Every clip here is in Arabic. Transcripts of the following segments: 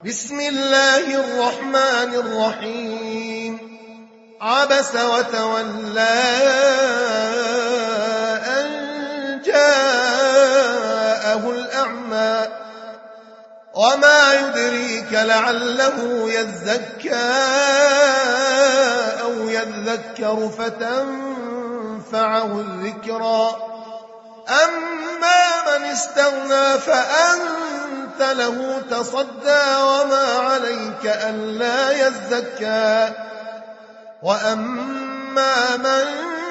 بسم الله الرحمن الرحيم عبس وتولى أن جاءه الأعمى وما يدريك لعله يزكى أو يذكر فتنفعه الذكرى أما من استغنى فأنت له تصدى وما عليك ألا يزكى وأما من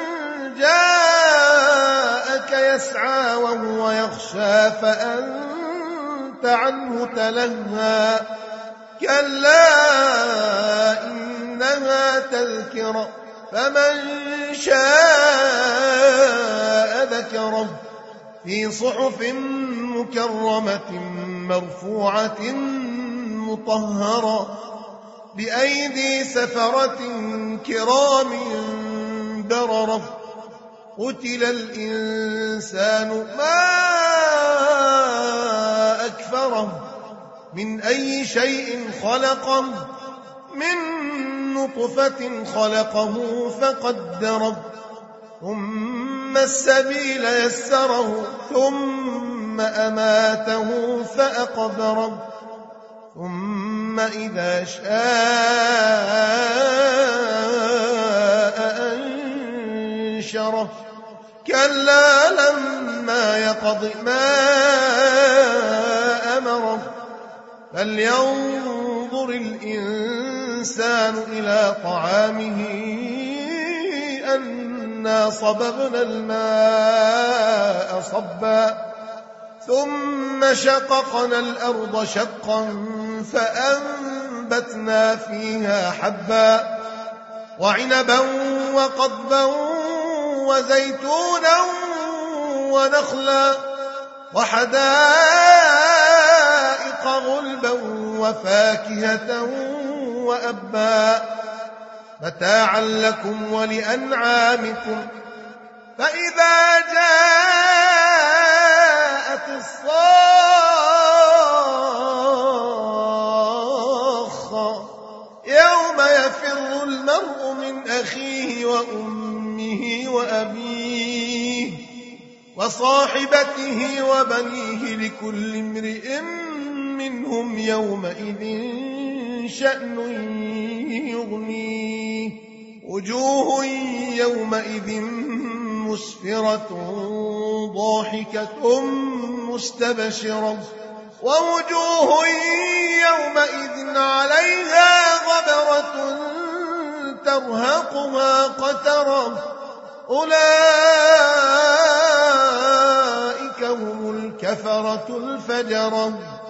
جاءك يسعى وهو يخشى فأنت عنه تلهى كلا إنها تذكرة فمن شاء ذكره في صحف مكرمة مرفوعة مطهرة بأيدي سفرة كرام بررة قتل الإنسان ما أكفره من أي شيء خلقه من نطفة خلقه فقدره ثم السبيل يسره ثم أماته فأقبره ثم إذا شاء أنشره كلا لما يقض ما أمره فلينظر الإنسان إلى طعامه أنا صببنا الماء صبا ثم شققنا الأرض شقا فأنبتنا فيها حبا وعنبا وقضبا وزيتونا ونخلا وحدائق غلبا وفاكهة وأبا متاعا لكم ولأنعامكم فإذا جاءت الصاخة يوم يفر المرء من أخيه وأمه وأبيه وصاحبته وبنيه لكل امرئ منهم يومئذ شأن يغنيه وجوه يومئذ مسفرة ضاحكة مستبشرة ووجوه يومئذ عليها غبرة ترهقها قترة أولئك هم الكفرة الفجرة